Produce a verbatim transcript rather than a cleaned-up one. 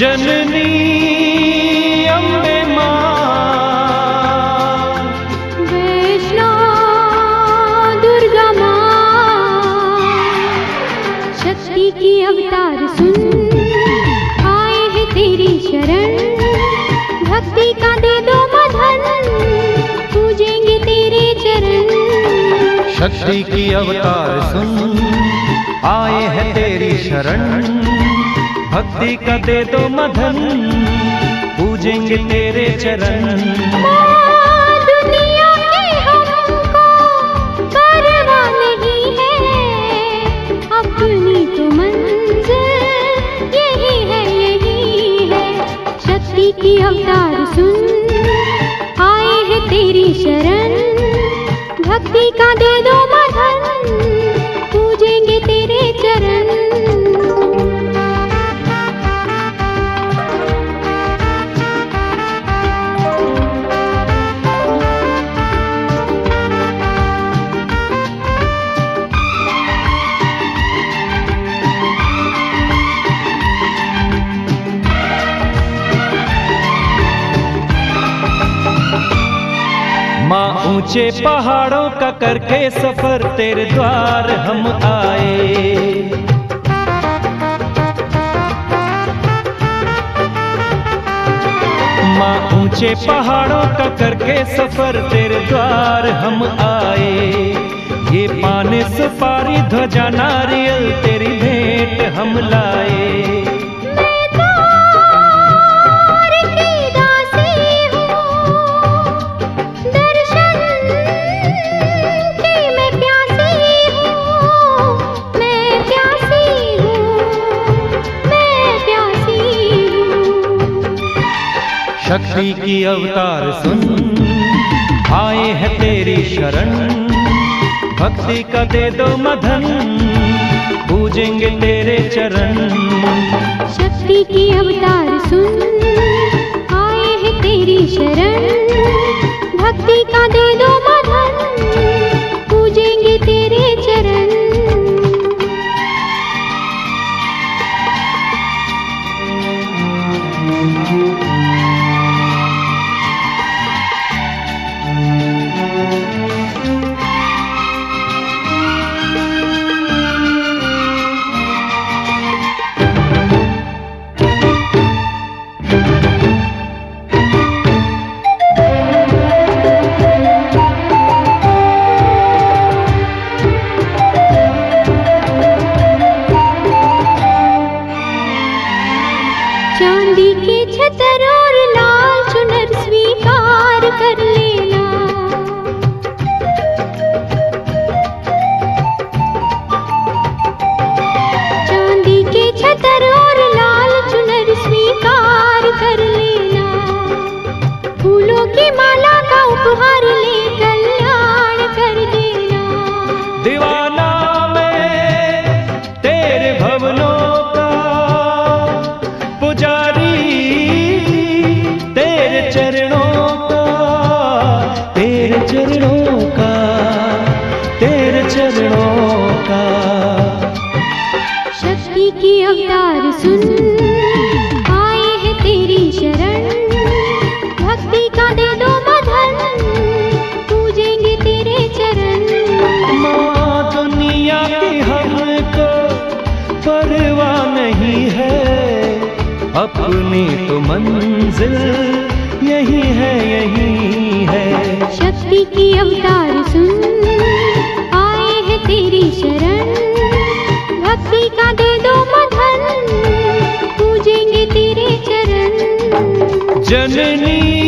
जननी अम्बे मां, वैष्णो दुर्गा मां, शक्ति की अवतार सुन आए हैं तेरी शरण। भक्ति का दे दो मधन, पूजेंगे तेरे चरण। शक्ति की अवतार सुन आए हैं तेरी शरण। भक्ति का दे दो मधन, पूजेंगे तेरे चरण। माँ दुनिया की हमको परवाह नहीं है, अपनी तो मंजिल यही है यही है। शक्ति की अवतार सुन आए हैं तेरी शरण। भक्ति का दे दो मधन, पूजेंगे तेरे चरण। माँ ऊंचे पहाड़ों का करके सफर तेरे द्वार हम आए। माँ ऊंचे पहाड़ों का करके सफर तेरे द्वार हम आए। ये पान सुपारी ध्वजा नारियल तेरी भेंट हम लाए। शक्ति की अवतार सुन आए हैं तेरी शरण। भक्ति का दे दो मधन, पूजेंगे तेरे चरण। शक्ति की अवतार सुन आए हैं तेरी शरण। भक्ति का दे दो मधन, पूजेंगे तेरे चरण। चांदी के छतर और लाल चुनर स्वीकार कर लेना। चांदी के छतर और लाल चुनर स्वीकार कर लेना। फूलों की माला का उपहार ले कल्याण कर देना। दीवाना मैं तेरे भवनों का पुजारी, तेरे चरणों का, तेरे चरणों का, तेरे चरणों का। शक्ति की अवतार सुन आए हैं तेरी शरण। भक्ति का दे दो मधन, पूजेंगे तेरे चरण। माँ दुनिया की हमको परवाह नहीं है, अपनी तो मंजिल यही है यही है। शक्ति की अवतार सुन आए हैं तेरी शरण। भक्ति का दे दो मधन, पूजेंगे तेरे चरण। जननी